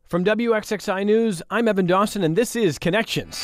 From WXXI News, I'm Evan Dawson, and this is Connections.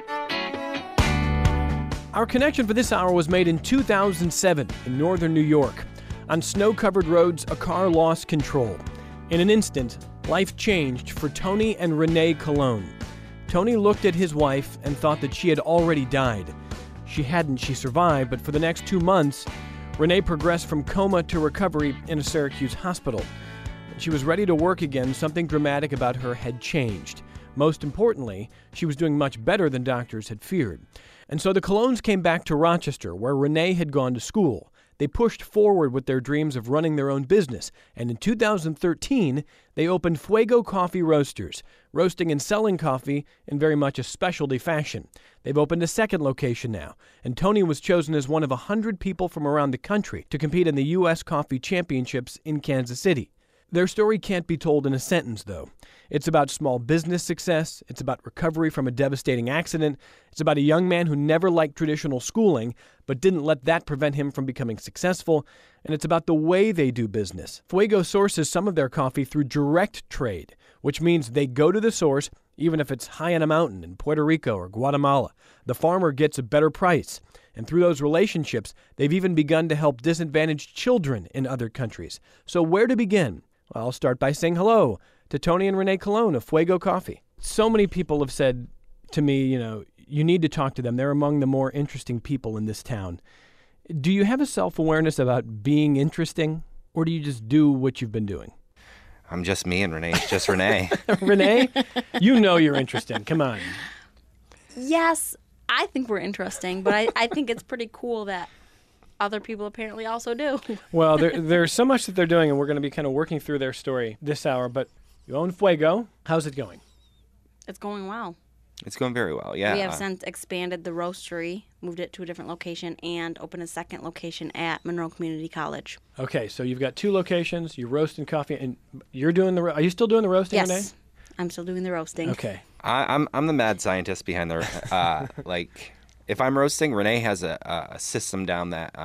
Our connection for this hour was made in 2007 in northern New York. On snow-covered roads, a car lost control. In an instant, life changed for Tony and Renee Colon. Tony looked at his wife and thought that she had already died. She hadn't. She survived, but for the next 2 months, Renee progressed from coma to recovery in a Syracuse hospital. She was ready to work again. Something dramatic about her had changed. Most importantly, she was doing much better than doctors had feared. And so the Colons came back to Rochester, where Renee had gone to school. They pushed forward with their dreams of running their own business, and in 2013, they opened Fuego Coffee Roasters, roasting and selling coffee in very much a specialty fashion. They've opened a second location now, and Tony was chosen as one of 100 people from around the country to compete in the U.S. Coffee Championships in Kansas City. Their story can't be told in a sentence, though. It's about small business success, it's about recovery from a devastating accident, it's about a young man who never liked traditional schooling, but didn't let that prevent him from becoming successful, and it's about the way they do business. Fuego sources some of their coffee through direct trade, which means they go to the source, even if it's high on a mountain in Puerto Rico or Guatemala. The farmer gets a better price, and through those relationships, they've even begun to help disadvantaged children in other countries. So where to begin? Well, I'll start by saying hello to Tony and Renee Colon of Fuego Coffee. So many people have said to me, you need to talk to them. They're among the more interesting people in this town. Do you have a self-awareness about being interesting, or do you just do what you've been doing? I'm just me and Renee's just Renee. Renee, you know you're interesting. Come on. Yes, I think we're interesting, but I think it's pretty cool that other people apparently also do. Well, there's so much that they're doing, and we're going to be kind of working through their story this hour. But you own Fuego. How's it going? It's going well. It's going very well, yeah. We have since expanded the roastery, moved it to a different location, and opened a second location at Monroe Community College. Okay, so you've got 2 locations. You're roasting coffee, and you're doing the. Are you still doing the roasting, Yes, Renee? I'm still doing the roasting. Okay. I'm the mad scientist behind the like. If I'm roasting, Renee has a system down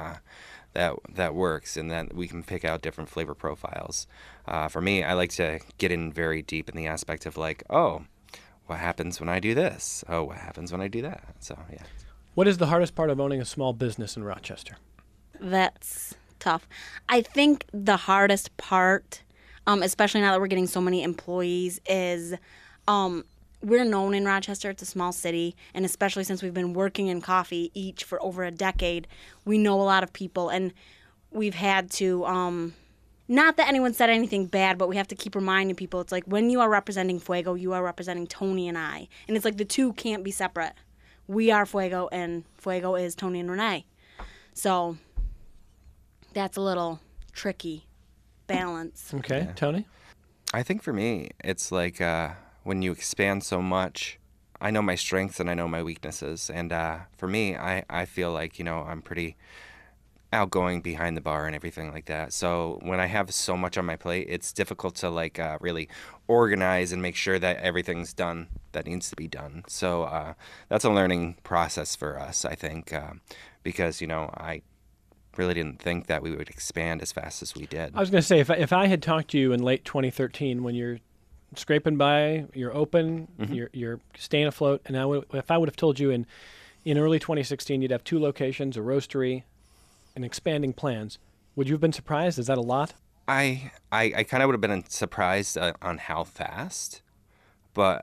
that works, and then we can pick out different flavor profiles. For me, I like to get in very deep in the aspect of like, oh, what happens when I do this? Oh, what happens when I do that? So, yeah. What is the hardest part of owning a small business in Rochester? That's tough. I think the hardest part, especially now that we're getting so many employees, is we're known in Rochester. It's a small city, and especially since we've been working in coffee each for over a decade, we know a lot of people, and we've had to, not that anyone said anything bad, but we have to keep reminding people, it's like when you are representing Fuego, you are representing Tony and I, and it's like the two can't be separate. We are Fuego, and Fuego is Tony and Renee. So that's a little tricky balance. Okay, yeah. Tony? I think for me, it's like when you expand so much, I know my strengths and I know my weaknesses. And for me, I feel like, I'm pretty outgoing behind the bar and everything like that. So when I have so much on my plate, it's difficult to like really organize and make sure that everything's done that needs to be done. So that's a learning process for us, I think, because, I really didn't think that we would expand as fast as we did. I was going to say, if I had talked to you in late 2013 when you're scraping by, you're open, mm-hmm. you're staying afloat, and if I would have told you in early 2016 you'd have 2 locations, a roastery, and expanding plans, would you have been surprised? Is that a lot? I kind of would have been surprised on how fast, but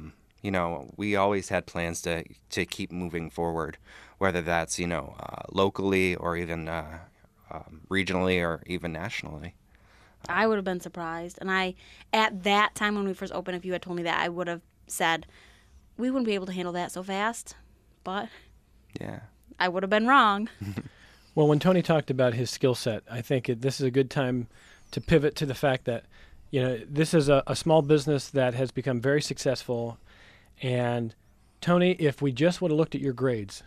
we always had plans to keep moving forward, whether that's locally or even regionally or even nationally. I would have been surprised, and at that time when we first opened, if you had told me that, I would have said we wouldn't be able to handle that so fast, but yeah, I would have been wrong. Well, when Tony talked about his skill set, I think this is a good time to pivot to the fact that, this is a small business that has become very successful. And Tony, if we just would have looked at your grades,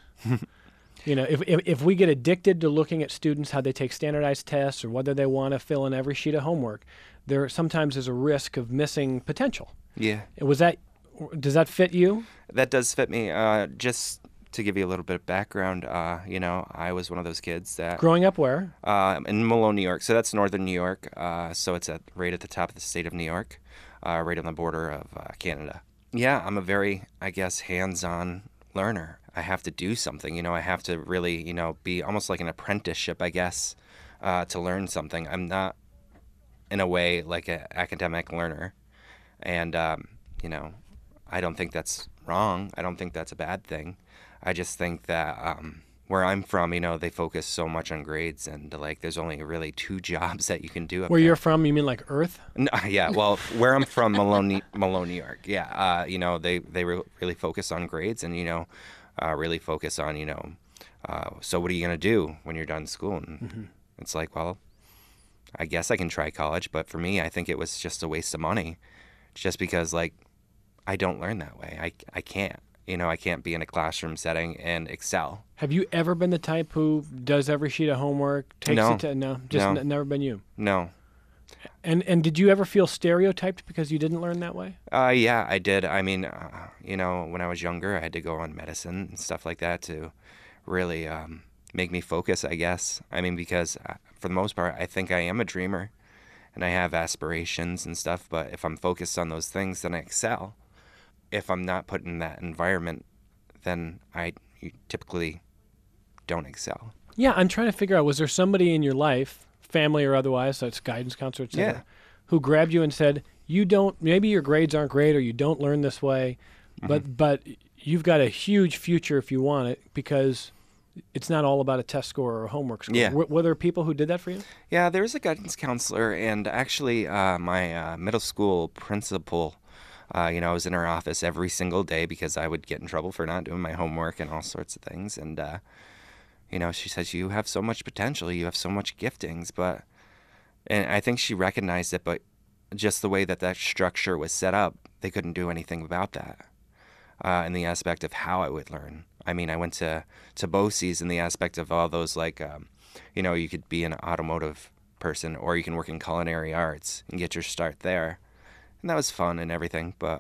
if we get addicted to looking at students, how they take standardized tests or whether they want to fill in every sheet of homework, there sometimes is a risk of missing potential. Yeah. Does that fit you? That does fit me. Just to give you a little bit of background, I was one of those kids that... Growing up where? In Malone, New York. So that's northern New York. So it's right at the top of the state of New York. right on the border of Canada. Yeah, I'm a very, I guess, hands-on learner. I have to do something, I have to really, be almost like an apprenticeship, I guess, to learn something. I'm not, in a way, like an academic learner. And, I don't think that's wrong. I don't think that's a bad thing. I just think that where I'm from, they focus so much on grades, and like there's only really 2 jobs that you can do up Where there. you're from, you mean like Earth? No, yeah, well, where I'm from, Malone, New York. Yeah, they really focus on grades, and really focus on so what are you gonna do when you're done school? And it's like, well, I guess I can try college, but for me, I think it was just a waste of money, just because like I don't learn that way. I can't. I can't be in a classroom setting and excel. Have you ever been the type who does every sheet of homework? No. No, just No. never been you. No. And did you ever feel stereotyped because you didn't learn that way? Yeah, I did. I mean, when I was younger, I had to go on medicine and stuff like that to really make me focus, I guess. I mean, because for the most part, I think I am a dreamer and I have aspirations and stuff, but if I'm focused on those things, then I excel. If I'm not put in that environment, then you typically don't excel. Yeah, I'm trying to figure out, was there somebody in your life, family or otherwise, so it's guidance counselor, et cetera, Yeah. who grabbed you and said, maybe your grades aren't great or you don't learn this way, but you've got a huge future if you want it, because it's not all about a test score or a homework score. Yeah. Were there people who did that for you? Yeah, there was a guidance counselor, and actually my middle school principal, I was in her office every single day because I would get in trouble for not doing my homework and all sorts of things. And, she says, you have so much potential, you have so much giftings, and I think she recognized it, but just the way that structure was set up, they couldn't do anything about that in the aspect of how I would learn. I mean, I went to BOCES in the aspect of all those, like, you could be an automotive person or you can work in culinary arts and get your start there. And that was fun and everything. But,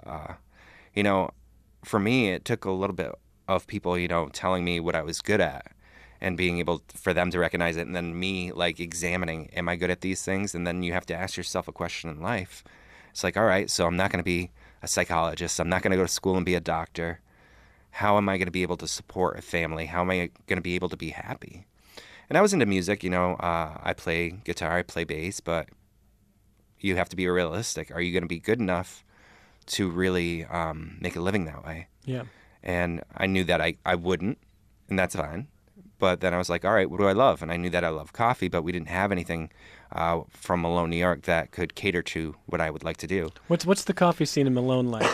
for me, it took a little bit of people, telling me what I was good at and being able for them to recognize it. And then me, like, examining, am I good at these things? And then you have to ask yourself a question in life. It's like, all right, so I'm not going to be a psychologist. I'm not going to go to school and be a doctor. How am I going to be able to support a family? How am I going to be able to be happy? And I was into music, I play guitar, I play bass, but you have to be realistic. Are you going to be good enough to really make a living that way? Yeah. And I knew that I wouldn't, and that's fine. But then I was like, all right, what do I love? And I knew that I love coffee, but we didn't have anything from Malone, New York that could cater to what I would like to do. What's the coffee scene in Malone like?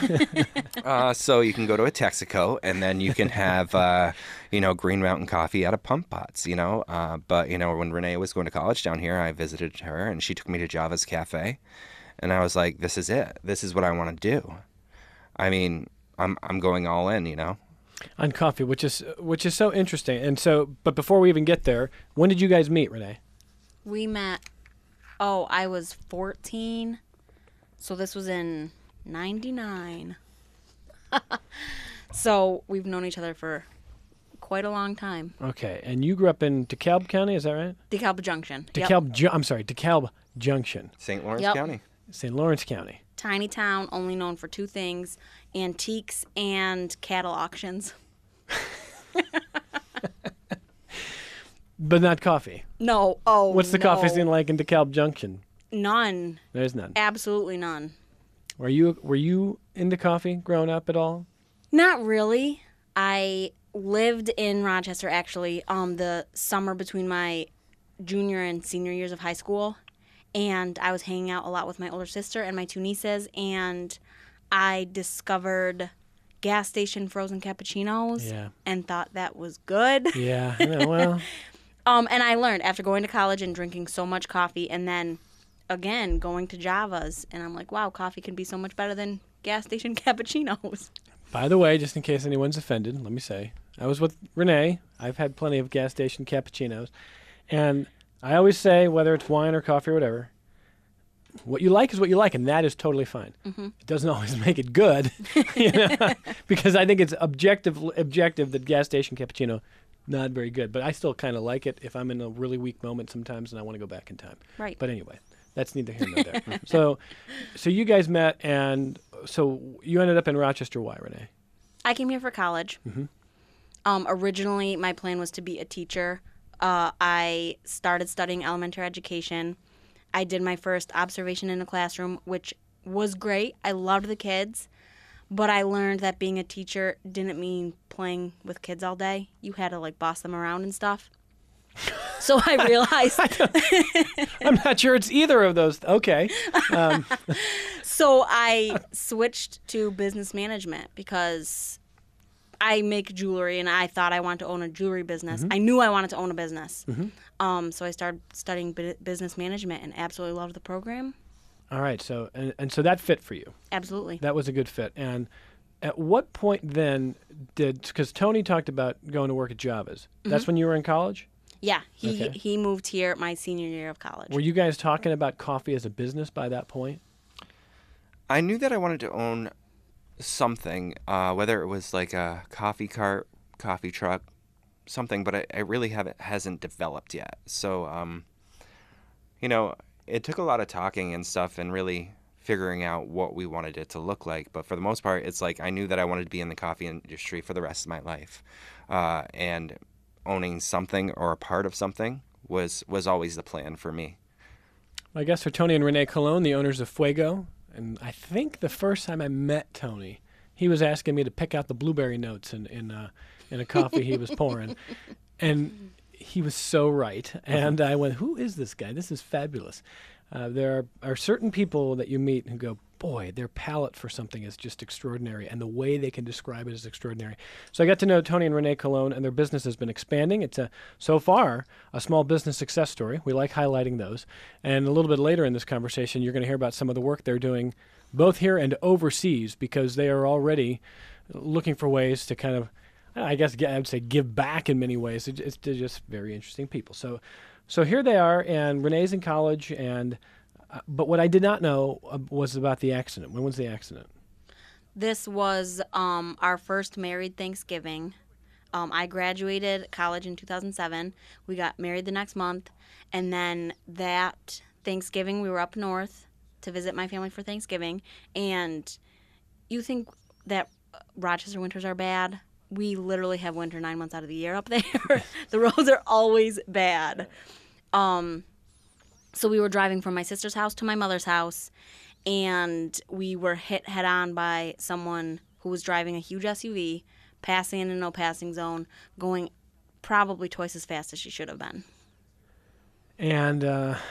So you can go to a Texaco, and then you can have, Green Mountain coffee out of pump pots, But, when Renee was going to college down here, I visited her, and she took me to Java's Cafe. And I was like, this is it. This is what I want to do. I mean, I'm going all in, On coffee, which is so interesting. And so, but before we even get there, when did you guys meet, Renee? We met, I was 14, so this was in 99. So we've known each other for quite a long time. Okay, and you grew up in DeKalb County, is that right? DeKalb Junction. DeKalb Junction, St. Lawrence Yep. County. St. Lawrence County. Tiny town, only known for 2 things, antiques and cattle auctions. But not coffee. No, What's the coffee scene like in DeKalb Junction? None. There's none. Absolutely none. Were you into coffee growing up at all? Not really. I lived in Rochester, actually, the summer between my junior and senior years of high school. And I was hanging out a lot with my older sister and my 2 nieces. And I discovered gas station frozen cappuccinos. Yeah. And thought that was good. Yeah. Well. And I learned after going to college and drinking so much coffee, and then again going to Java's, and I'm like, wow, coffee can be so much better than gas station cappuccinos. By the way, just in case anyone's offended, let me say, I was with Renee. I've had plenty of gas station cappuccinos. And I always say, whether it's wine or coffee or whatever, what you like is what you like, and that is totally fine. Mm-hmm. It doesn't always make it good, because I think it's objective that gas station cappuccino, not very good. But I still kind of like it if I'm in a really weak moment sometimes and I want to go back in time. Right. But anyway, That's neither here nor there. So you guys met, and so you ended up in Rochester. Why, Renee? I came here for college. Originally, my plan was to be a teacher. I started studying elementary education. I did my first observation in a classroom, which was great. I loved the kids, but I learned that being a teacher didn't mean playing with kids all day. You had to like boss them around and stuff. So I realized I'm not sure it's either of those. Okay. So I switched to business management because I make jewelry and I thought I wanted to own a jewelry business. I knew I wanted to own a business. So I started studying business management and absolutely loved the program. All right. So and so that fit for you. Absolutely. That was a good fit. And at what point then because Tony talked about going to work at Java's. That's when you were in college? Yeah. Okay. He moved here my senior year of college. Were you guys talking about coffee as a business by that point? I knew that I wanted to own something, whether it was like a coffee cart, coffee truck, something, but I really hasn't developed yet. So, it took a lot of talking and stuff and really figuring out what we wanted it to look like. But for the most part, it's like I knew that I wanted to be in the coffee industry for the rest of my life. And owning something or a part of something was always the plan for me. My guests are Tony and Renee Colon, the owners of Fuego. And I think the first time I met Tony, he was asking me to pick out the blueberry notes in a coffee he was pouring. And he was so right. And I went, who is this guy? This is fabulous. There are certain people that you meet who go, boy, their palate for something is just extraordinary, and the way they can describe it is extraordinary. So I got to know Tony and Renee Colon, and their business has been expanding. It's so far a small business success story. We like highlighting those. And a little bit later in this conversation, you're going to hear about some of the work they're doing both here and overseas, because they are already looking for ways to kind of, I guess I would say, give back in many ways. It's just very interesting people. So here they are, and Renee's in college, and but what I did not know was about the accident. When was the accident? This was our first married Thanksgiving. I graduated college in 2007. We got married the next month. And then that Thanksgiving, we were up north to visit my family for Thanksgiving. And you think that Rochester winters are bad? We literally have winter 9 months out of the year up there. The roads are always bad. So we were driving from my sister's house to my mother's house, and we were hit head-on by someone who was driving a huge SUV, passing in a no-passing zone, going probably twice as fast as she should have been. And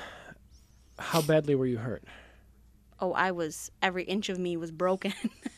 how badly were you hurt? Oh, every inch of me was broken.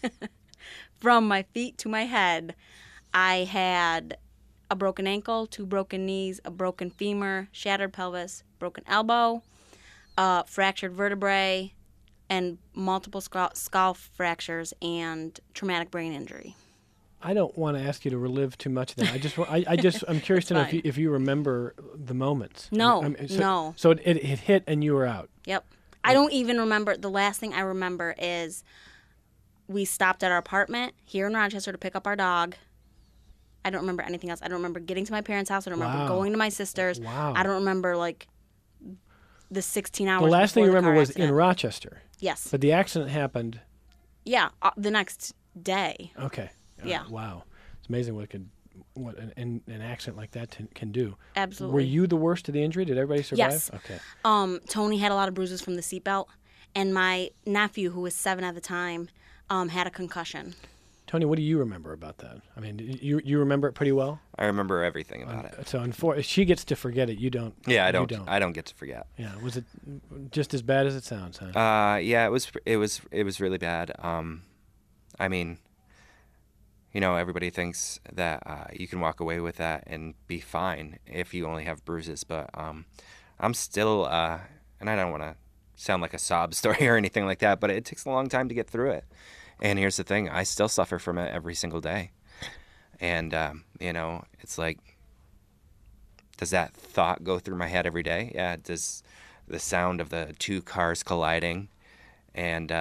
From my feet to my head, I had a broken ankle, 2 broken knees, a broken femur, shattered pelvis, broken elbow, fractured vertebrae, and multiple skull fractures and traumatic brain injury. I don't want to ask you to relive too much of that. I'm curious to know if you remember the moments. No, no. So it hit and you were out. Yep. I don't even remember. The last thing I remember is we stopped at our apartment here in Rochester to pick up our dog. I don't remember anything else. I don't remember getting to my parents' house. I don't remember going to my sister's. Wow. I don't remember the 16 hours. The last thing you remember was accident. in Rochester. Yes. But the accident happened. Yeah, the next day. Okay. Yeah. Wow. It's amazing what an accident like that can do. Absolutely. Were you the worst of the injury? Did everybody survive? Yes. Okay. Tony had a lot of bruises from the seatbelt, and my nephew, who was 7 at the time, had a concussion. Tony, what do you remember about that? I mean, you remember it pretty well? I remember everything about it. So she gets to forget it. You don't. Yeah, I don't. You don't. I don't get to forget. Yeah. Was it just as bad as it sounds, huh? Yeah, it was really bad. I mean, everybody thinks that you can walk away with that and be fine if you only have bruises, but I'm still, and I don't want to sound like a sob story or anything like that, but it takes a long time to get through it. And here's the thing, I still suffer from it every single day. And, it's like, does that thought go through my head every day? Yeah, does the sound of the 2 cars colliding and,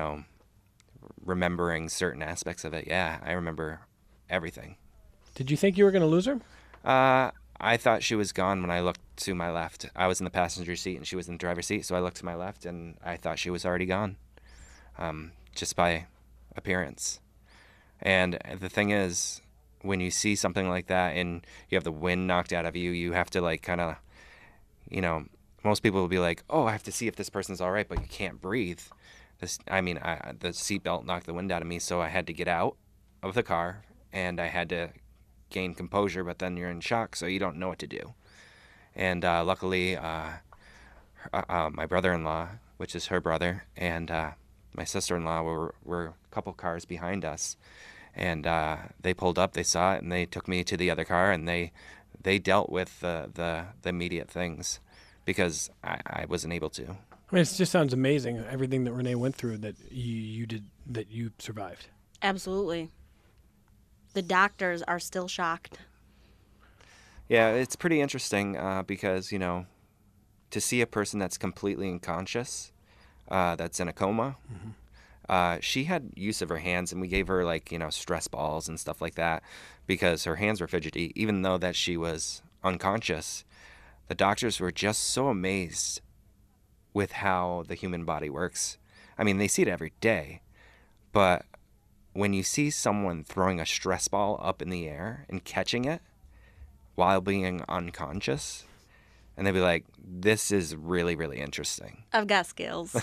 remembering certain aspects of it? Yeah, I remember everything. Did you think you were going to lose her? I I thought she was gone when I looked to my left. I was in the passenger seat and she was in the driver's seat, so I looked to my left and I thought she was already gone, just by appearance. And the thing is, when you see something like that and you have the wind knocked out of you, you have to like kind of, most people will be like, oh, I have to see if this person's all right, but you can't breathe. The seatbelt knocked the wind out of me, so I had to get out of the car and I had to gain composure, but then you're in shock, so you don't know what to do. And luckily, my brother-in-law, which is her brother, and my sister-in-law were a couple cars behind us. And they pulled up, they saw it, and they took me to the other car, and they dealt with the immediate things because I wasn't able to. I mean, it just sounds amazing, everything that Renee went through that you did, that you survived. Absolutely. The doctors are still shocked. Yeah, it's pretty interesting because, to see a person that's completely unconscious, that's in a coma, she had use of her hands, and we gave her stress balls and stuff like that because her hands were fidgety. Even though that she was unconscious, the doctors were just so amazed with how the human body works. I mean, they see it every day, but when you see someone throwing a stress ball up in the air and catching it while being unconscious, and they'd be like, this is really, really interesting. I've got skills.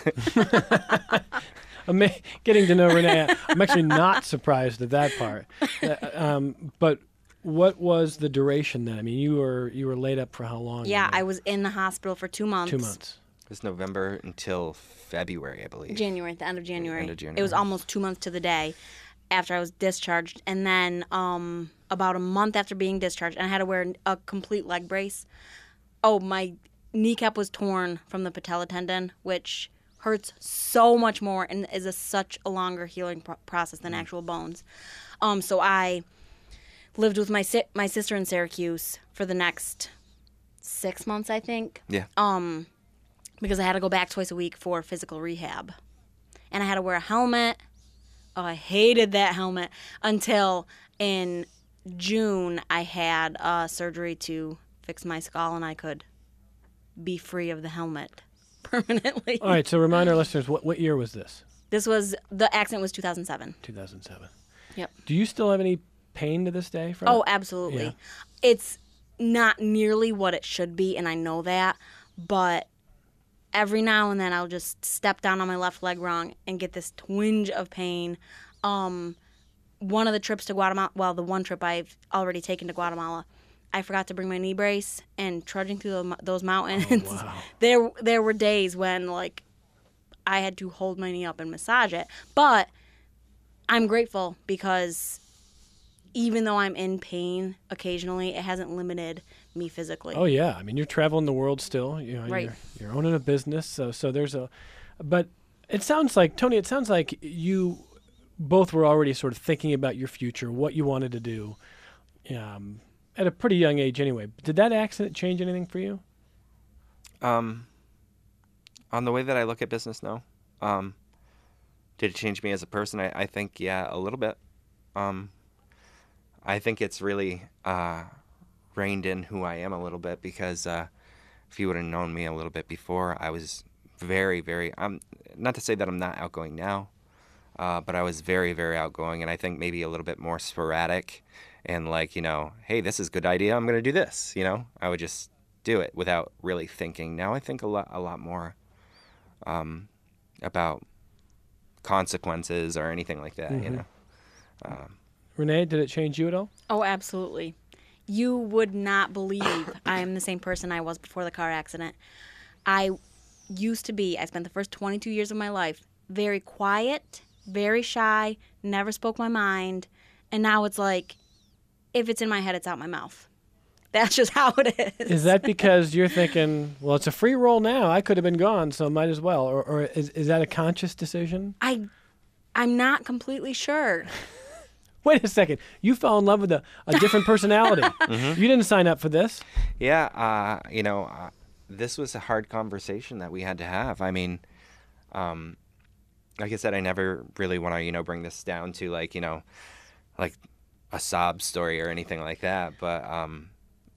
Getting to know Renee, I'm actually not surprised at that part. But what was the duration then? I mean, you were laid up for how long? Yeah, I was in the hospital for 2 months. 2 months. It was November until February, I believe. January, at the end of January. End of January. It was almost 2 months to the day after I was discharged. And then about a month after being discharged, and I had to wear a complete leg brace. Oh, my kneecap was torn from the patella tendon, which hurts so much more and is such a longer healing process than actual bones. So I lived with my sister in Syracuse for the next 6 months, I think. Yeah. Because I had to go back twice a week for physical rehab. And I had to wear a helmet. Oh, I hated that helmet. Until in June, I had surgery to fix my skull, and I could be free of the helmet permanently. All right, so remind our listeners, what year was this? The accident was 2007. 2007. Yep. Do you still have any pain to this day from it? Oh, absolutely. Yeah. It's not nearly what it should be, and I know that, but every now and then I'll just step down on my left leg wrong and get this twinge of pain. One of the trips to Guatemala, well, the one trip I've already taken to Guatemala, I forgot to bring my knee brace, and trudging through those mountains, there were days when I had to hold my knee up and massage it. But I'm grateful because even though I'm in pain occasionally, it hasn't limited me physically. Oh yeah, I mean you're traveling the world still. Right. You're owning a business, so there's but it sounds like Tony. It sounds like you both were already sort of thinking about your future, what you wanted to do, at a pretty young age anyway. Did that accident change anything for you? On the way that I look at business, no. Did it change me as a person? I think, yeah, a little bit. I think it's really reined in who I am a little bit because if you would have known me a little bit before, I was very, very, not to say that I'm not outgoing now, but I was very, very outgoing, and I think maybe a little bit more sporadic and hey, this is a good idea, I'm going to do this, I would just do it without really thinking. Now I think a lot more about consequences or anything like that, Renee, did it change you at all? Oh, absolutely. You would not believe I am the same person I was before the car accident. I spent the first 22 years of my life very quiet, very shy, never spoke my mind, and now it's like, if it's in my head, it's out my mouth. That's just how it is. Is that because you're thinking, well, it's a free roll now, I could have been gone, so might as well, or is that a conscious decision? I'm not completely sure. Wait a second. You fell in love with a different personality. You didn't sign up for this. Yeah, this was a hard conversation that we had to have. I mean, like I said, I never really want to, bring this down to like a sob story or anything like that. But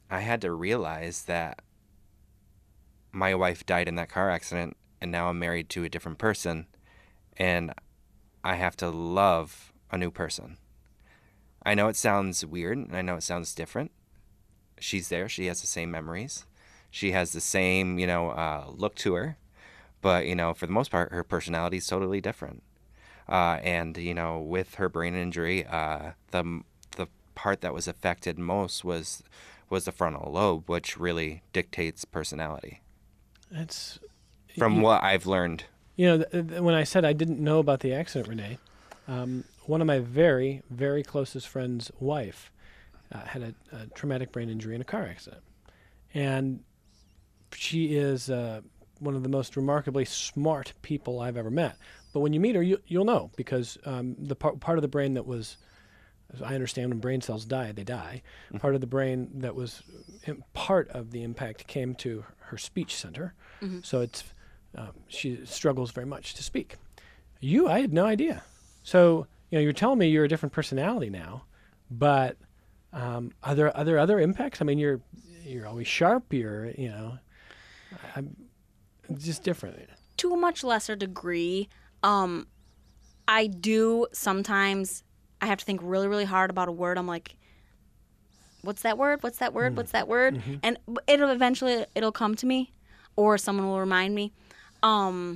I had to realize that my wife died in that car accident, and now I'm married to a different person, and I have to love a new person. I know it sounds weird, and I know it sounds different. She's there. She has the same memories. She has the same, look to her. But, for the most part, her personality is totally different. And, with her brain injury, the part that was affected most was the frontal lobe, which really dictates personality. That's From what I've learned. When I said I didn't know about the accident, Renee, one of my very, very closest friend's wife had a traumatic brain injury in a car accident. And she is one of the most remarkably smart people I've ever met. But when you meet her, you'll know, because the part of the brain that was, as I understand, when brain cells die, they die. Mm-hmm. Part of the brain that was part of the impact came to her speech center. Mm-hmm. So she struggles very much to speak. I had no idea. So you're telling me you're a different personality now, but are there other impacts? I mean, you're always sharp. I'm just different. To a much lesser degree, I do sometimes. I have to think really, really hard about a word. I'm like, what's that word? What's that word? What's that word? Mm-hmm. And it'll come to me, or someone will remind me. But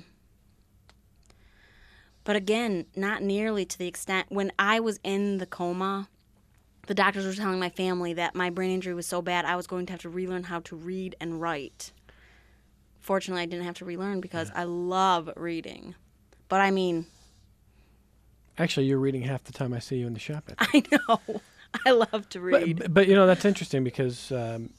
again, not nearly to the extent. When I was in the coma, the doctors were telling my family that my brain injury was so bad I was going to have to relearn how to read and write. Fortunately, I didn't have to relearn because I love reading. But I mean... Actually, you're reading half the time I see you in the shop. I know. I love to read. But that's interesting, because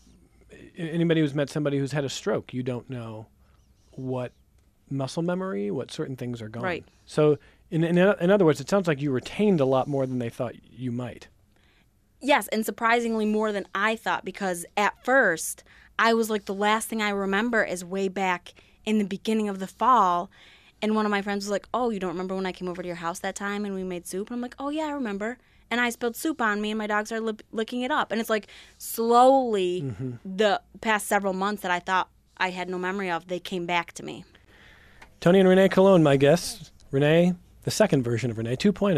anybody who's met somebody who's had a stroke, you don't know what muscle memory, what certain things are gone. Right. So in other words, it sounds like you retained a lot more than they thought you might. Yes, and surprisingly more than I thought, because at first I was like, the last thing I remember is way back in the beginning of the fall. And one of my friends was like, oh, you don't remember when I came over to your house that time and we made soup? And I'm like, oh, yeah, I remember. And I spilled soup on me and my dog started licking it up. And it's like slowly the past several months that I thought I had no memory of, they came back to me. Tony and Renee Colon, my guests. Renee, the second version of Renee,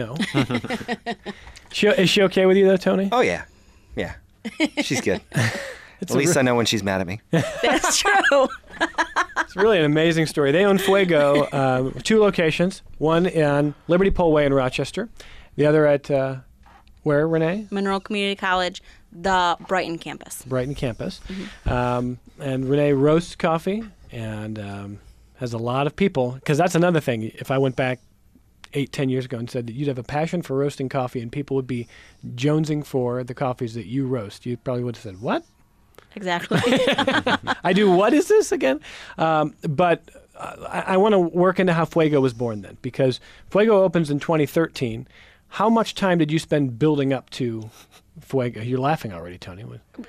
2.0. Is she okay with you, though, Tony? Oh, yeah. Yeah. She's good. At least I know when she's mad at me. That's true. It's really an amazing story. They own Fuego, 2 locations, one in Liberty Pole Way in Rochester, the other at, where, Renee? Monroe Community College, the Brighton campus. Brighton campus. Mm-hmm. And Renee roasts coffee and has a lot of people, because that's another thing. If I went back 8-10 years ago and said that you'd have a passion for roasting coffee and people would be jonesing for the coffees that you roast, you probably would have said, what? Exactly. I do. What is this again? But I want to work into how Fuego was born then, because Fuego opens in 2013. How much time did you spend building up to Fuego? You're laughing already, Tony.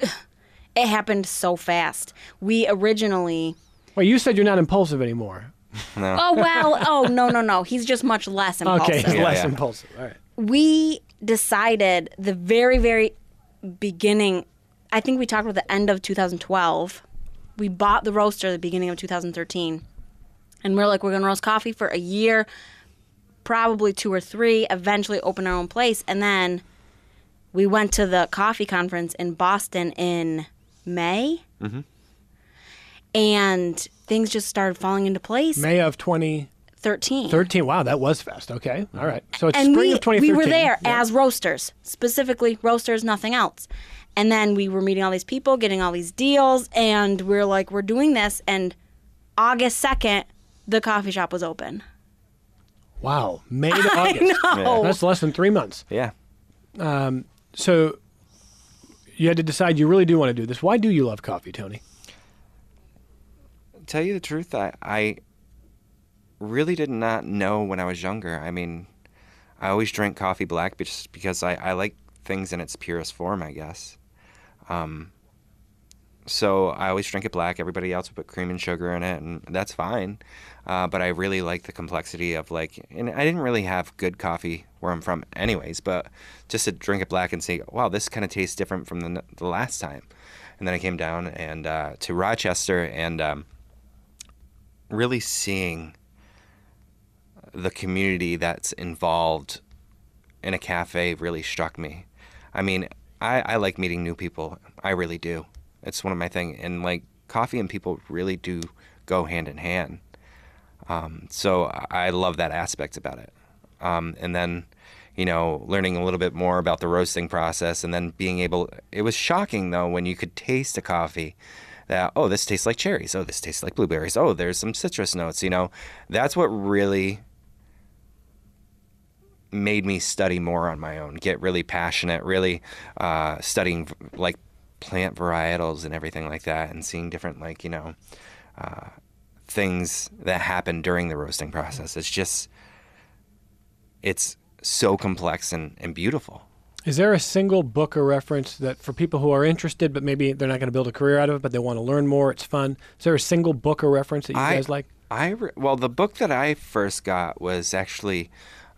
It happened so fast. We originally... Well, you said you're not impulsive anymore. No. Oh, well, no. He's just much less impulsive. Okay, he's less impulsive. All right. We decided the very, very beginning... I think we talked about the end of 2012. We bought the roaster at the beginning of 2013. And we're like, we're going to roast coffee for a year, probably 2 or 3, eventually open our own place. And then we went to the coffee conference in Boston in May. Mm-hmm. And things just started falling into place. May of 2013. 13. Wow, that was fast. Okay. All right. So it's spring of 2013. We were there as roasters, specifically roasters, nothing else. And then we were meeting all these people, getting all these deals, and we're like, we're doing this. And August 2nd, the coffee shop was open. Wow. May to August. I know. That's less than 3 months. Yeah. So you had to decide you really do want to do this. Why do you love coffee, Tony? Tell you the truth, I really did not know when I was younger. I mean, I always drank coffee black just because I like things in its purest form, I guess. So I always drink it black. Everybody else would put cream and sugar in it, and that's fine. But I really like the complexity of and I didn't really have good coffee where I'm from anyways, but just to drink it black and say, wow, this kind of tastes different from the last time. and then I came down and to Rochester, and really seeing the community that's involved in a cafe really struck me. I mean, I like meeting new people. I really do. It's one of my things. And like coffee and people really do go hand in hand. So I love that aspect about it. And then, you know, learning a little bit more about the roasting process, and then being able, it was shocking though when you could taste a coffee that, oh, this tastes like cherries. Oh, this tastes like blueberries. Oh, there's some citrus notes, you know. That's what really made me study more on my own, get really passionate, really studying like plant varietals and everything like that, and seeing different like, you know, things that happen during the roasting process. It's so complex and beautiful. Is there a single book or reference that for people who are interested, but maybe they're not going to build a career out of it, but they want to learn more, it's fun? Is there a single book or reference that you guys like? Well, the book that I first got was actually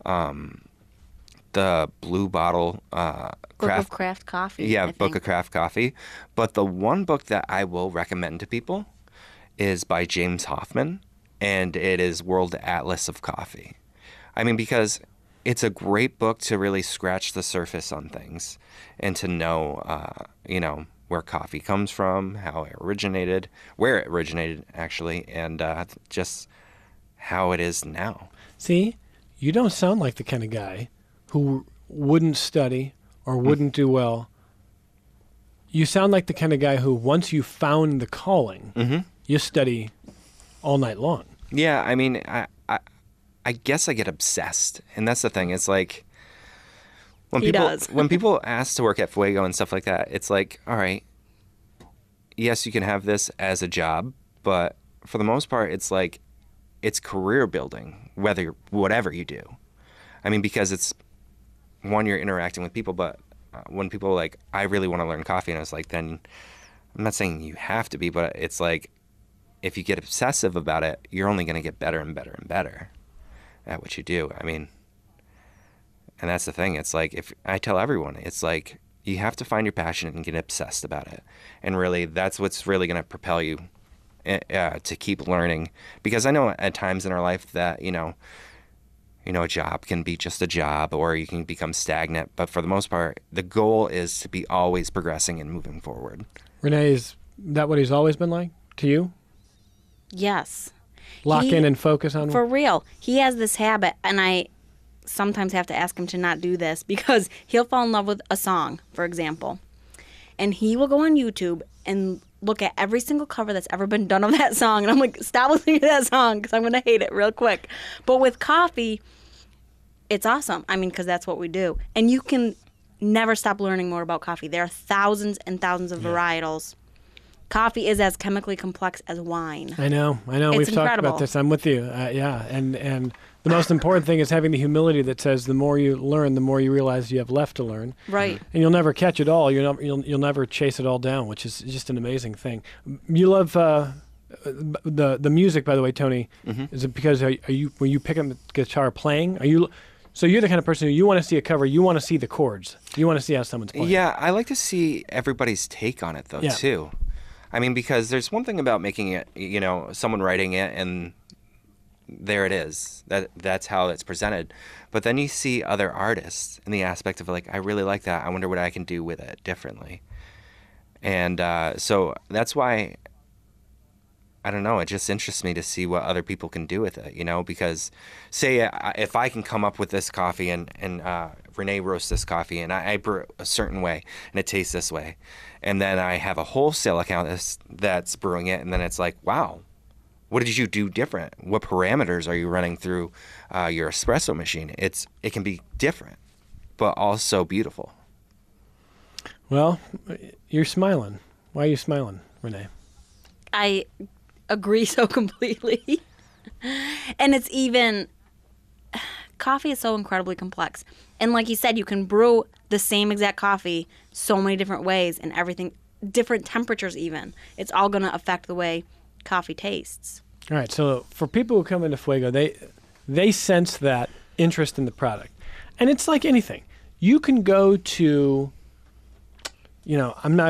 the Blue Bottle Book of Craft Coffee. Yeah, I Book think. of Craft Coffee. But the one book that I will recommend to people is by James Hoffman, and it is World Atlas of Coffee. I mean, because it's a great book to really scratch the surface on things and to know, you know, where coffee comes from, how it originated, where it originated, actually, and just how it is now. See, you don't sound like the kind of guy who wouldn't study or wouldn't do well. You sound like the kind of guy who, once you found the calling, you study all night long. Yeah, I mean, I guess I get obsessed, and that's the thing. It's like when when people ask to work at Fuego and stuff like that, it's like, all right, yes, you can have this as a job, but for the most part, it's like it's career building, whatever you do. I mean, because it's one, you're interacting with people, but when people are like, I really want to learn coffee, and it's like, then I'm not saying you have to be, but it's like if you get obsessive about it, you're only going to get better and better and better at what you do. I mean, and that's the thing. It's like, if I tell everyone, it's like you have to find your passion and get obsessed about it. And really, that's what's really going to propel you to keep learning. Because I know at times in our life that, you know, a job can be just a job, or you can become stagnant. But for the most part, the goal is to be always progressing and moving forward. Renee, is that what he's always been like to you? Yes. Lock in and focus on For real. He has this habit, and I sometimes have to ask him to not do this, because he'll fall in love with a song, for example. And he will go on YouTube and look at every single cover that's ever been done of that song. And I'm like, stop listening to that song, because I'm going to hate it real quick. But with coffee, it's awesome. I mean, because that's what we do. And you can never stop learning more about coffee. There are thousands and thousands of varietals. Coffee is as chemically complex as wine. I know. It's We've talked incredible. about this. I'm with you. Yeah. And the most important thing is having the humility that says the more you learn, the more you realize you have left to learn. Right. And you'll never catch it all. You'll never chase it all down, which is just an amazing thing. You love the music, by the way, Tony. Is it because are you when you pick up the guitar playing? So you're the kind of person who you want to see a cover, you want to see the chords, you want to see how someone's playing. Yeah, I like to see everybody's take on it, though, too. I mean, because there's one thing about making it, you know, someone writing it and there it is. That's how it's presented. But then you see other artists in the aspect of like, I really like that. I wonder what I can do with it differently. And so that's why, I don't know, it just interests me to see what other people can do with it, you know, because say if I can come up with this coffee and Renee roasts this coffee and I brew it a certain way and it tastes this way. And then I have a wholesale account that's brewing it, and then it's like, wow, what did you do different? What parameters are you running through your espresso machine? It can be different, but also beautiful. Well, you're smiling. Why are you smiling, Renee? I agree so completely. And it's even, coffee is so incredibly complex. And like you said, you can brew the same exact coffee so many different ways, and everything, different temperatures even. It's all going to affect the way coffee tastes. All right, so for people who come into Fuego, they sense that interest in the product. And it's like anything. You can go to, you know,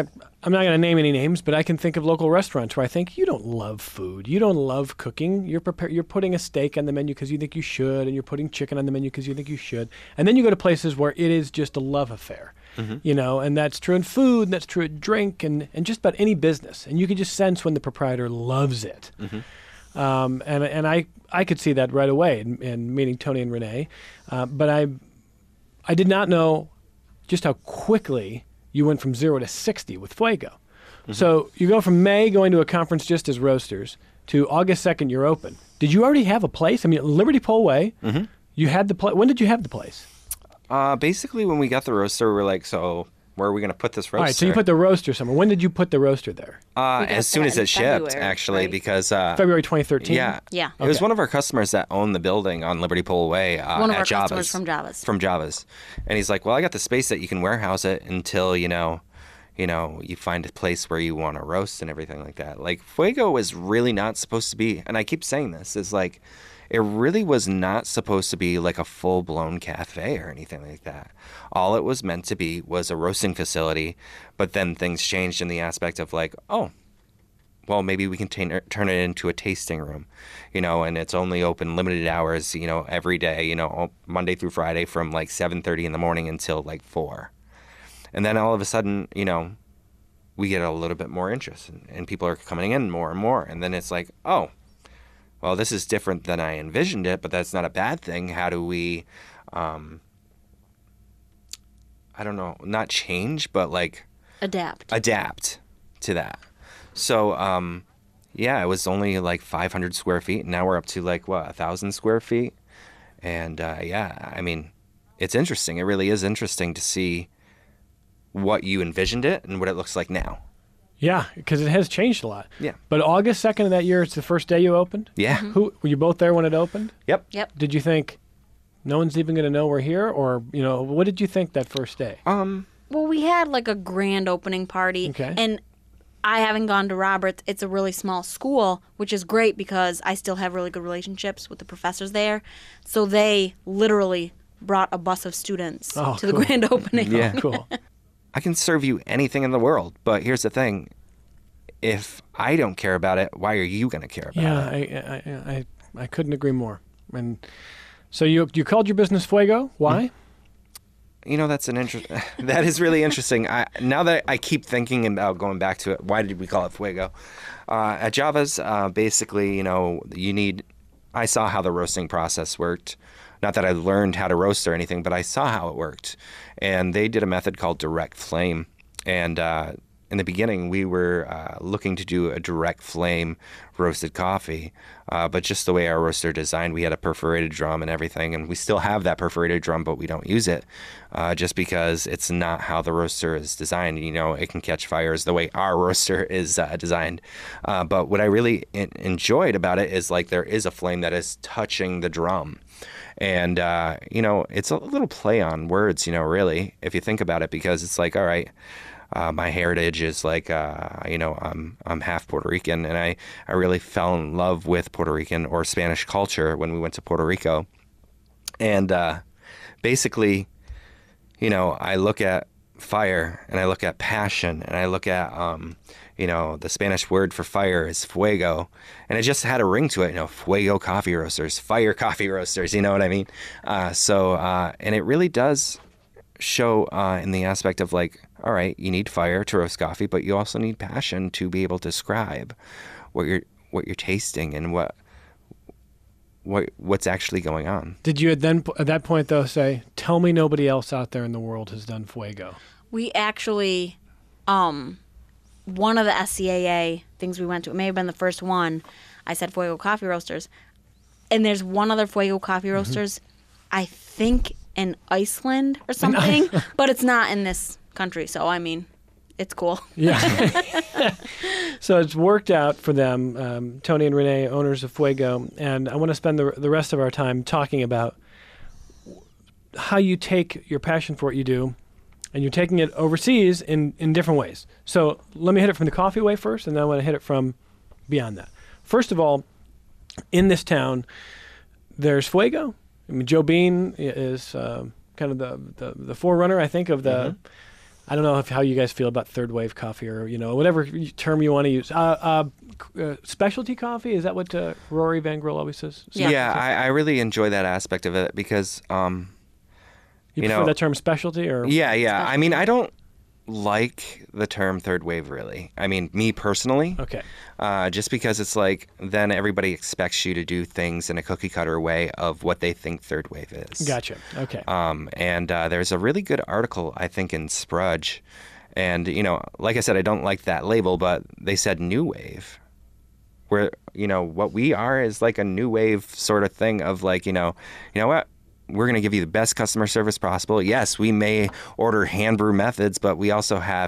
I'm not going to name any names, but I can think of local restaurants where I think you don't love food. You don't love cooking. You're putting a steak on the menu because you think you should, and you're putting chicken on the menu because you think you should. And then you go to places where it is just a love affair, and that's true in food, and that's true in drink, and just about any business. And you can just sense when the proprietor loves it. And I could see that right away in meeting Tony and Renee. But I did not know just how quickly you went from 0 to 60 with Fuego. So you go from May going to a conference just as roasters to August 2nd, you're open. Did you already have a place? I mean, Liberty Pole Way, you had the place. When did you have the place? Basically, when we got the roaster, we were like, so where are we going to put this roaster? All right, so you put the roaster somewhere. When did you put the roaster there? As soon as it shipped, February, actually, right? because... February 2013? Yeah. Yeah. It was Okay. one of our customers that owned the building on Liberty Pole Way One of at our Java's. customers from Java's. From Java's. And he's like, well, I got the space that you can warehouse it until, you find a place where you want to roast and everything like that. Like, Fuego is really not supposed to be, and I keep saying this, is like, it really was not supposed to be like a full-blown cafe or anything like that. All it was meant to be was a roasting facility, but then things changed in the aspect of like, oh, well, maybe we can turn it into a tasting room, and it's only open limited hours, every day, Monday through Friday from like 7:30 in the morning until like 4. And then all of a sudden, we get a little bit more interest and people are coming in more and more. And then it's like, oh, well, this is different than I envisioned it, but that's not a bad thing. How do we, I don't know, not change, but like Adapt to that. So, it was only like 500 square feet. And now we're up to like, 1,000 square feet. And I mean, it's interesting. It really is interesting to see what you envisioned it and what it looks like now. Yeah, because it has changed a lot. Yeah. But August 2nd of that year, it's the first day you opened? Yeah. Were you both there when it opened? Yep. Did you think no one's even going to know we're here? Or, what did you think that first day? Well, we had like a grand opening party. Okay. And I haven't gone to Roberts. It's a really small school, which is great because I still have really good relationships with the professors there. So they literally brought a bus of students to the cool. grand opening. Yeah. Cool. I can serve you anything in the world, but here's the thing. If I don't care about it, why are you going to care about it? Yeah, I couldn't agree more. And so you called your business Fuego. Why? That's that is really interesting. Now that I keep thinking about going back to it, why did we call it Fuego? At Java's, basically, I saw how the roasting process worked. Not that I learned how to roast or anything, but I saw how it worked. And they did a method called direct flame. And in the beginning, we were looking to do a direct flame roasted coffee. But just the way our roaster designed, we had a perforated drum and everything. And we still have that perforated drum, but we don't use it just because it's not how the roaster is designed. It can catch fires the way our roaster is designed. But what I really enjoyed about it is like there is a flame that is touching the drum. And, it's a little play on words, really, if you think about it, because it's like, all right, my heritage is like, I'm half Puerto Rican, and I really fell in love with Puerto Rican or Spanish culture when we went to Puerto Rico. And basically, I look at fire and I look at passion and I look at, the Spanish word for fire is fuego. And it just had a ring to it, fuego coffee roasters, fire coffee roasters, you know what I mean? And it really does show in the aspect of like, all right, you need fire to roast coffee, but you also need passion to be able to describe what you're tasting and what's actually going on. Did you at that point, though, say, tell me nobody else out there in the world has done Fuego? We actually, one of the SCAA things we went to, it may have been the first one, I said Fuego Coffee Roasters. And there's one other Fuego Coffee Roasters, I think in Iceland or something, but it's not in this country. So, I mean, it's cool. Yeah. So it's worked out for them, Tony and Renee, owners of Fuego. And I want to spend the rest of our time talking about how you take your passion for what you do and you're taking it overseas in different ways. So let me hit it from the coffee way first, and then I want to hit it from beyond that. First of all, in this town, there's Fuego. I mean, Joe Bean is kind of the forerunner, I think, of the I don't know how you guys feel about third wave coffee or, whatever term you want to use. Specialty coffee, is that what Rory Van Grill always says? Yeah, I really enjoy that aspect of it because, you prefer that term specialty? Or Yeah. Specialty. I mean, I don't like the term third wave, really. I mean, me personally. Okay. Just because it's like then everybody expects you to do things in a cookie cutter way of what they think third wave is. Gotcha. Okay. And there's a really good article, I think, in Sprudge. And, like I said, I don't like that label, but they said new wave. Where, what we are is like a new wave sort of thing of like, you know what? We're going to give you the best customer service possible. Yes, we may order hand brew methods, but we also have,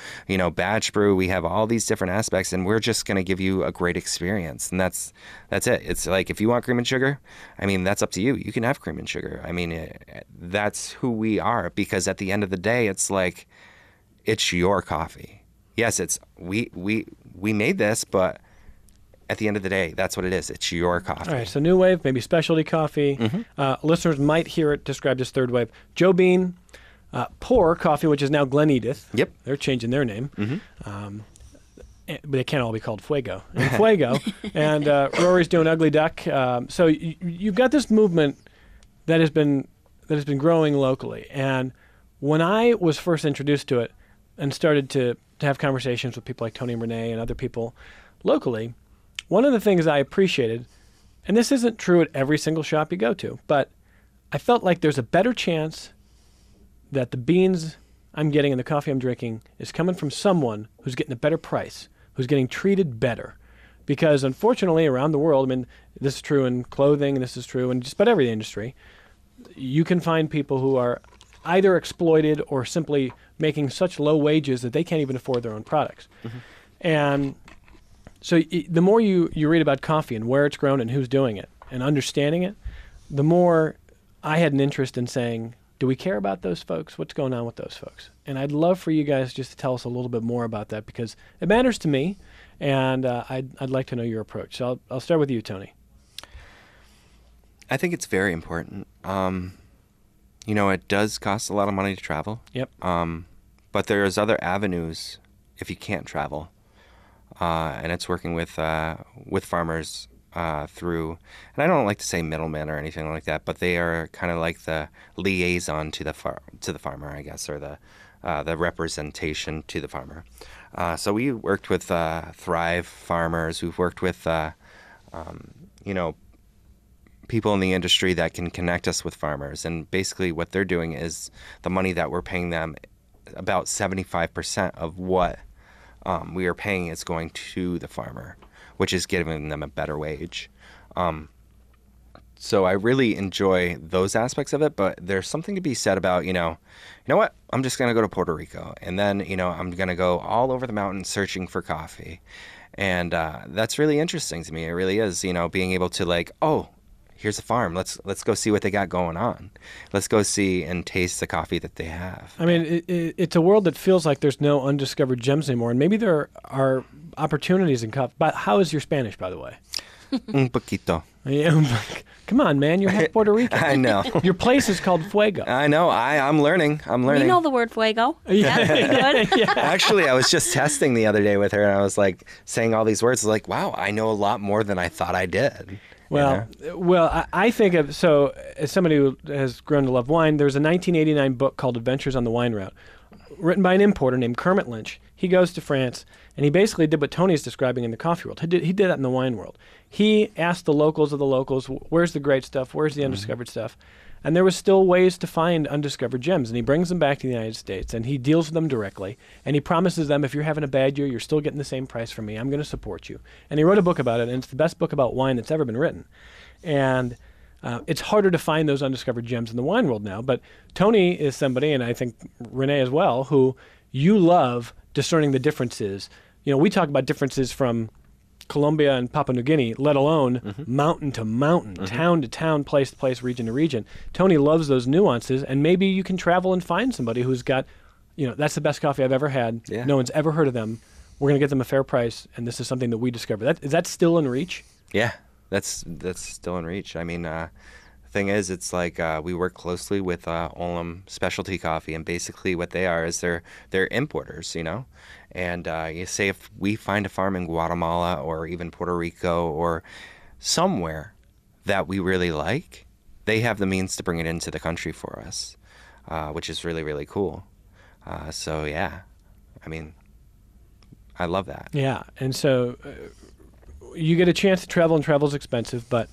batch brew. We have all these different aspects, and we're just going to give you a great experience. And that's it. It's like if you want cream and sugar, I mean, that's up to you. You can have cream and sugar. I mean, that's who we are because at the end of the day, it's like it's your coffee. Yes, it's we made this, but at the end of the day, that's what it is. It's your coffee. All right, so new wave, maybe specialty coffee. Mm-hmm. Listeners might hear it described as third wave. Joe Bean, Pour Coffee, which is now Glen Edith. Yep. They're changing their name. Mm-hmm. But they can't all be called Fuego. And Fuego. And Rory's doing Ugly Duck. So you've got this movement that has been growing locally. And when I was first introduced to it and started to have conversations with people like Tony and Renee and other people locally, one of the things I appreciated, and this isn't true at every single shop you go to, but I felt like there's a better chance that the beans I'm getting and the coffee I'm drinking is coming from someone who's getting a better price, who's getting treated better. Because unfortunately, around the world, I mean, this is true in clothing, and this is true in just about every industry, you can find people who are either exploited or simply making such low wages that they can't even afford their own products. And so the more you read about coffee and where it's grown and who's doing it and understanding it, the more I had an interest in saying, do we care about those folks? What's going on with those folks? And I'd love for you guys just to tell us a little bit more about that because it matters to me, and I'd like to know your approach. So I'll start with you, Tony. I think it's very important. It does cost a lot of money to travel. Yep. But there's other avenues if you can't travel. And it's working with farmers through, and I don't like to say middlemen or anything like that, but they are kind of like the liaison to the farmer, I guess, or the representation to the farmer. So we worked with Thrive Farmers. We've worked with people in the industry that can connect us with farmers, and basically what they're doing is the money that we're paying them, about 75% of what we are paying is going to the farmer, which is giving them a better wage. So I really enjoy those aspects of it, but there's something to be said about, you know what? I'm just going to go to Puerto Rico, and then, I'm going to go all over the mountains searching for coffee. And that's really interesting to me. It really is, being able to like, oh, here's a farm. Let's go see what they got going on. Let's go see and taste the coffee that they have. I mean, it's a world that feels like there's no undiscovered gems anymore, and maybe there are opportunities in coffee. But how is your Spanish, by the way? Un poquito. Come on, man. You're half Puerto Rican. I know. Your place is called Fuego. I know. I'm learning. We know the word fuego. That's pretty good. Yeah. Actually, I was just testing the other day with her, and I was like saying all these words. Like, wow, I know a lot more than I thought I did. Well, I think of, so as somebody who has grown to love wine, there's a 1989 book called Adventures on the Wine Route, written by an importer named Kermit Lynch. He goes to France, and he basically did what Tony's describing in the coffee world. He did that in the wine world. He asked the locals of the locals, where's the great stuff, where's the undiscovered stuff? And there was still ways to find undiscovered gems, and he brings them back to the United States, and he deals with them directly, and he promises them, if you're having a bad year, you're still getting the same price from me. I'm going to support you. And he wrote a book about it, and it's the best book about wine that's ever been written. And it's harder to find those undiscovered gems in the wine world now, but Tony is somebody, and I think Renee as well, who you love discerning the differences. We talk about differences from Colombia and Papua New Guinea, let alone mountain to mountain, town to town, place to place, region to region. Tony loves those nuances, and maybe you can travel and find somebody who's got, that's the best coffee I've ever had. Yeah. No one's ever heard of them. We're going to get them a fair price, and this is something that we discovered. Is that still in reach? Yeah, that's still in reach. I mean, thing is, it's like we work closely with Olam Specialty Coffee, and basically what they are is they're importers, you know. And you say if we find a farm in Guatemala or even Puerto Rico or somewhere that we really like, they have the means to bring it into the country for us, which is really, really cool. So yeah, I mean, I love that. Yeah, and so you get a chance to travel, and travel's expensive, but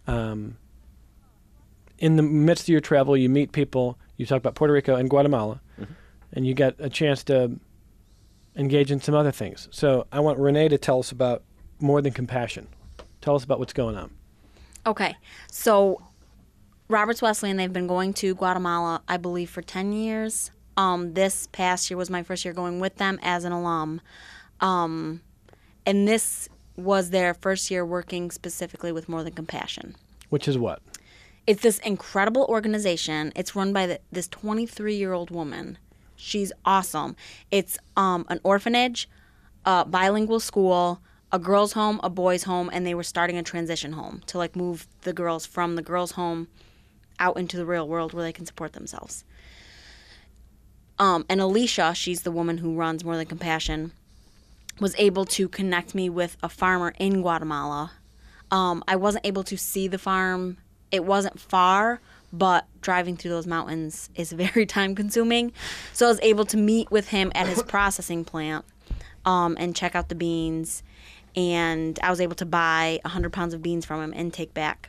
in the midst of your travel, you meet people. You talk about Puerto Rico and Guatemala, and you get a chance to engage in some other things. So I want Renee to tell us about More Than Compassion. Tell us about what's going on. Okay, so Roberts Wesleyan, they've been going to Guatemala, I believe, for 10 years. This past year was my first year going with them as an alum. And this was their first year working specifically with More Than Compassion. Which is what? It's this incredible organization. It's run by this 23-year-old woman. She's awesome. It's an orphanage, a bilingual school, a girls' home, a boys' home, and they were starting a transition home to like move the girls from the girls' home out into the real world where they can support themselves. And Alicia, she's the woman who runs More Than Compassion, was able to connect me with a farmer in Guatemala. I wasn't able to see the farm. It wasn't far, but driving through those mountains is very time-consuming. So I was able to meet with him at his processing plant and check out the beans. And I was able to buy 100 pounds of beans from him and take back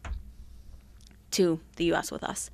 to the U.S. with us.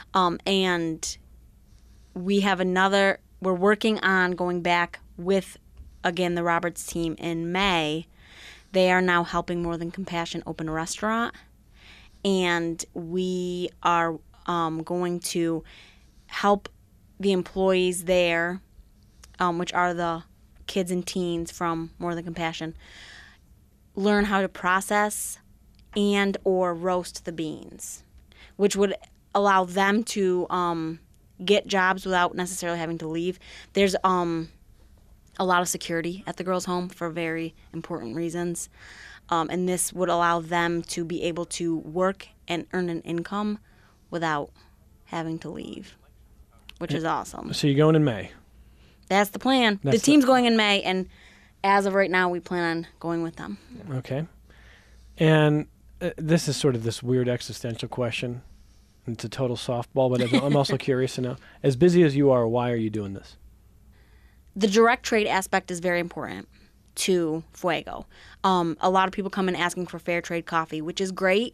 And we have we're working on going back with, again, the Roberts team in May. They are now helping More Than Compassion open a restaurant. And we are going to help the employees there, which are the kids and teens from More Than Compassion, learn how to process and or roast the beans, which would allow them to get jobs without necessarily having to leave. There's a lot of security at the girls' home for very important reasons. And this would allow them to be able to work and earn an income without having to leave, which is awesome. So you're going in May. That's the plan. The team's going in May, and as of right now, we plan on going with them. Okay. And this is sort of this weird existential question. It's a total softball, but I'm also curious to know, as busy as you are, why are you doing this? The direct trade aspect is very important to Fuego. A lot of people come in asking for fair trade coffee, which is great,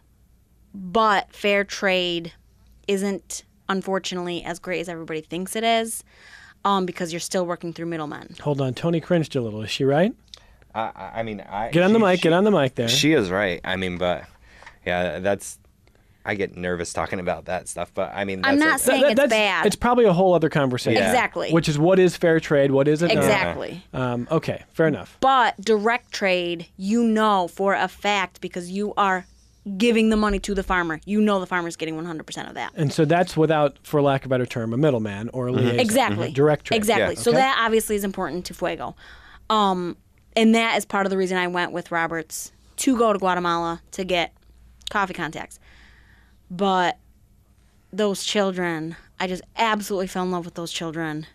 but fair trade isn't, unfortunately, as great as everybody thinks it is, because you're still working through middlemen. Hold on, Tony cringed a little. Is she right? I mean, get on the mic. Get on the mic there. She is right. I mean, but yeah, I get nervous talking about that stuff, but I mean, I'm not saying it's bad. It's probably a whole other conversation. Yeah. Exactly. Which is, what is fair trade? What is it? Exactly. Okay, fair enough. But direct trade, you know for a fact, because you are giving the money to the farmer. You know the farmer's getting 100% of that. And so that's without, for lack of a better term, a middleman or a liaison. Exactly. Direct trade. Exactly. Yeah. So Okay. that obviously is important to Fuego. And that is part of the reason I went with Roberts to go to Guatemala to get coffee contacts. But those children, I just absolutely fell in love with those children.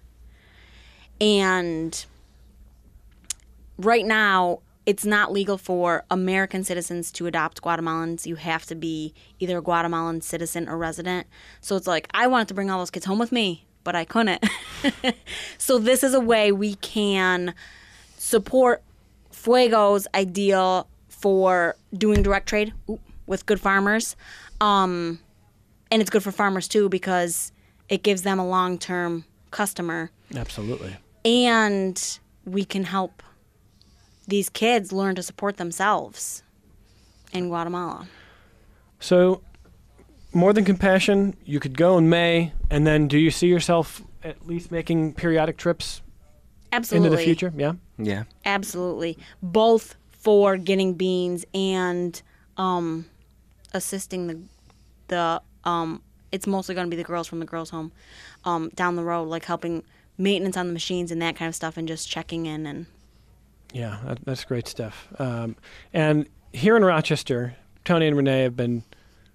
And right now, it's not legal for American citizens to adopt Guatemalans. You have to be either a Guatemalan citizen or resident. So it's like, I wanted to bring all those kids home with me, but I couldn't. So this is a way we can support Fuego's ideal for doing direct trade with good farmers. And it's good for farmers, too, because it gives them a long-term customer. Absolutely. And we can help these kids learn to support themselves in Guatemala. So, More Than Compassion, you could go in May, and then do you see yourself at least making periodic trips Absolutely. into the future? Yeah? Yeah. Absolutely. Both for getting beans and assisting the it's mostly going to be the girls from the girls' home down the road, like helping maintenance on the machines and that kind of stuff, and just checking in. And Yeah, that's great stuff. And here in Rochester, Tony and Renee have been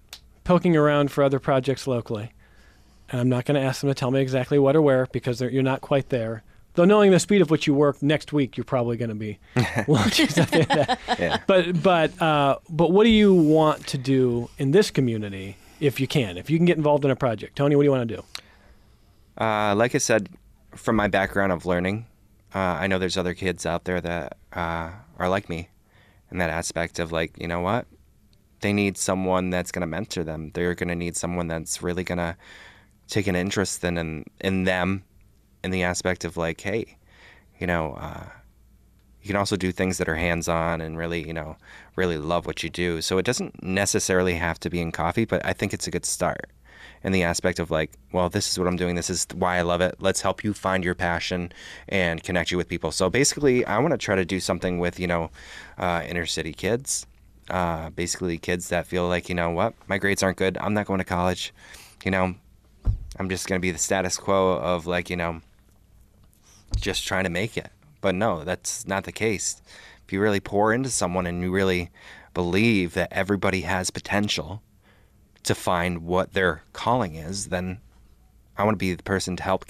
poking around for other projects locally. And I'm not going to ask them to tell me exactly what or where because you're not quite there. Though knowing the speed of which you work, next week you're probably going to be launching something like that. Yeah. But what do you want to do in this community if you can? If you can get involved in a project. Tony, what do you want to do? Like I said, from my background of learning, I know there's other kids out there that are like me in that aspect of like, you know what? They need someone that's going to mentor them. They're going to need someone that's really going to take an interest in them in the aspect of like, hey, you can also do things that are hands-on and really, really love what you do. So it doesn't necessarily have to be in coffee, but I think it's a good start in the aspect of like, well, this is what I'm doing. This is why I love it. Let's help you find your passion and connect you with people. So basically, I want to try to do something with, inner city kids, basically kids that feel like, you know what, my grades aren't good. I'm not going to college. I'm just going to be the status quo of like, just trying to make it. But no, that's not the case. If you really pour into someone and you really believe that everybody has potential to find what their calling is, then I want to be the person to help,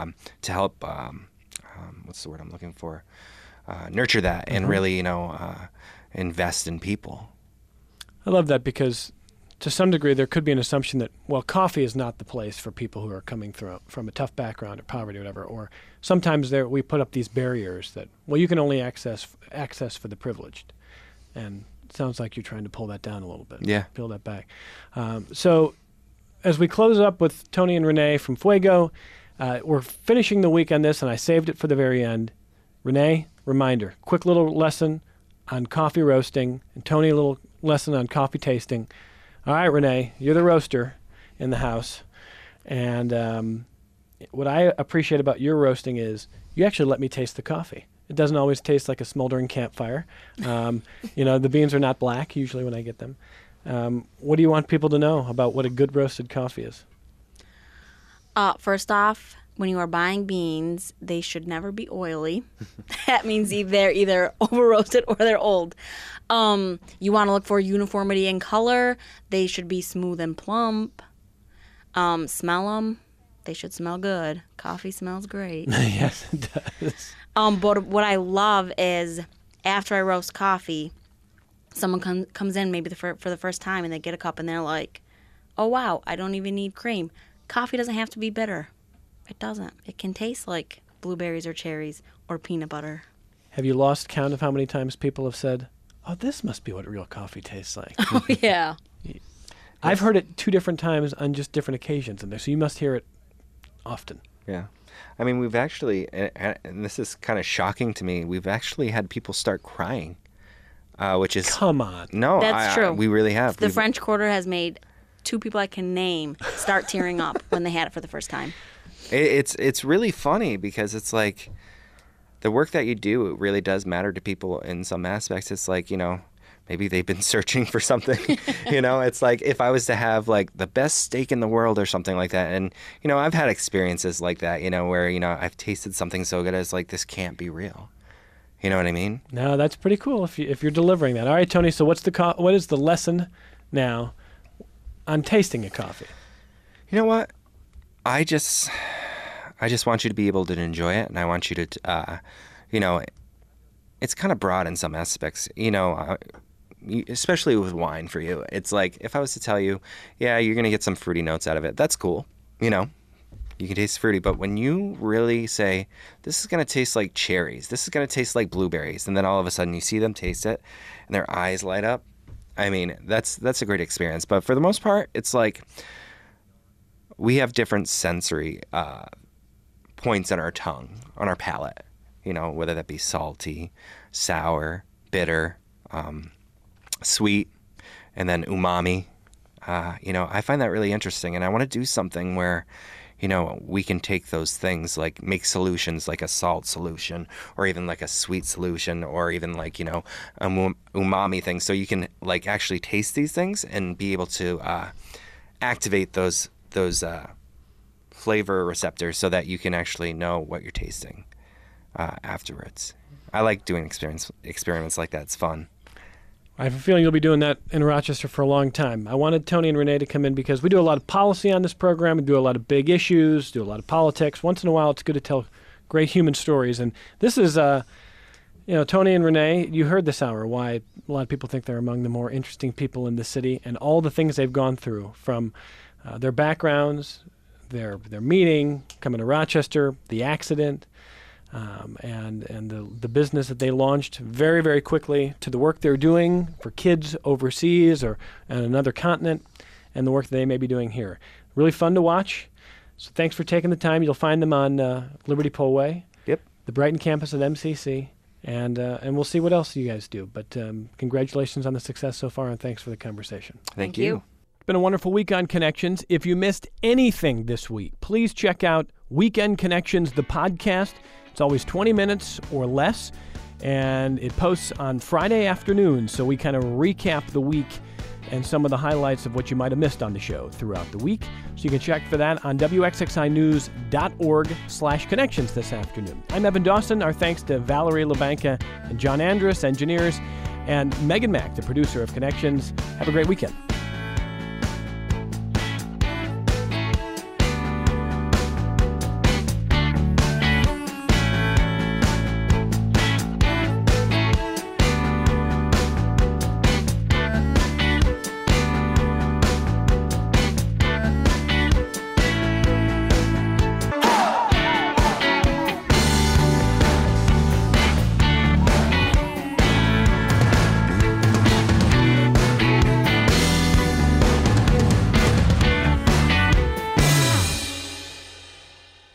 what's the word I'm looking for? Nurture that and really, invest in people. I love that because to some degree there could be an assumption that, well, coffee is not the place for people who are coming from a tough background or poverty or whatever. Or sometimes we put up these barriers that, well, you can only access for the privileged. And it sounds like you're trying to pull that down a little bit. Yeah. Peel that back. So as we close up with Tony and Renee from Fuego, we're finishing the week on this, and I saved it for the very end. Renee, reminder, quick little lesson on coffee roasting, and Tony, a little lesson on coffee tasting. All right, Renee, you're the roaster in the house. And what I appreciate about your roasting is you actually let me taste the coffee. It doesn't always taste like a smoldering campfire. The beans are not black usually when I get them. What do you want people to know about what a good roasted coffee is? First off, when you are buying beans, they should never be oily. That means they're either over roasted or they're old. You want to look for uniformity in color. They should be smooth and plump. Smell them. They should smell good. Coffee smells great. Yes, it does. But what I love is after I roast coffee, someone comes in maybe for the first time and they get a cup and they're like, oh, wow, I don't even need cream. Coffee doesn't have to be bitter. It doesn't. It can taste like blueberries or cherries or peanut butter. Have you lost count of how many times people have said, oh, this must be what real coffee tastes like? Oh, yeah. I've heard it 2 different times on just different occasions in there, so you must hear it often. Yeah. I mean, we've actually, and this is kind of shocking to me, we've actually had people start crying, which is... Come on. No, That's true. We really have. The French Quarter has made 2 people I can name start tearing up when they had it for the first time. It's really funny because it's like the work that you do, it really does matter to people in some aspects. It's like, maybe they've been searching for something, it's like if I was to have like the best steak in the world or something like that. And, I've had experiences like that, where, I've tasted something so good as like, this can't be real. You know what I mean? No, that's pretty cool if you're delivering that. All right, Tony, so what is the lesson now on tasting a coffee? You know what? I just want you to be able to enjoy it, and I want you to, it's kind of broad in some aspects, especially with wine for you. It's like if I was to tell you, yeah, you're going to get some fruity notes out of it. That's cool. You can taste fruity, but when you really say, this is going to taste like cherries, this is going to taste like blueberries, and then all of a sudden you see them taste it, and their eyes light up, I mean, that's a great experience. But for the most part, it's like we have different sensory points on our tongue, on our palate, whether that be salty, sour, bitter, sweet, and then umami. I find that really interesting, and I want to do something where, we can take those things, like make solutions like a salt solution or even like a sweet solution or even like, a umami thing. So you can like actually taste these things and be able to activate those flavor receptors so that you can actually know what you're tasting afterwards. I like doing experiments like that. It's fun. I have a feeling you'll be doing that in Rochester for a long time. I wanted Tony and Renee to come in because we do a lot of policy on this program. We do a lot of big issues, do a lot of politics. Once in a while, it's good to tell great human stories. And this is, Tony and Renee, you heard this hour, why a lot of people think they're among the more interesting people in the city and all the things they've gone through from their backgrounds, their meeting, coming to Rochester, the accident, and the business that they launched very, very quickly, to the work they're doing for kids overseas or on another continent, and the work that they may be doing here. Really fun to watch. So thanks for taking the time. You'll find them on Liberty Pole Way, Yep. the Brighton campus at MCC, and we'll see what else you guys do. But congratulations on the success so far, and thanks for the conversation. Thank you. It's been a wonderful week on Connections. If you missed anything this week, please check out Weekend Connections, the podcast. It's always 20 minutes or less, and it posts on Friday afternoon, so we kind of recap the week and some of the highlights of what you might have missed on the show throughout the week. So you can check for that on wxxinews.org/connections this afternoon. I'm Evan Dawson. Our thanks to Valerie LaBanca and John Andrus, engineers, and Megan Mack, the producer of Connections. Have a great weekend.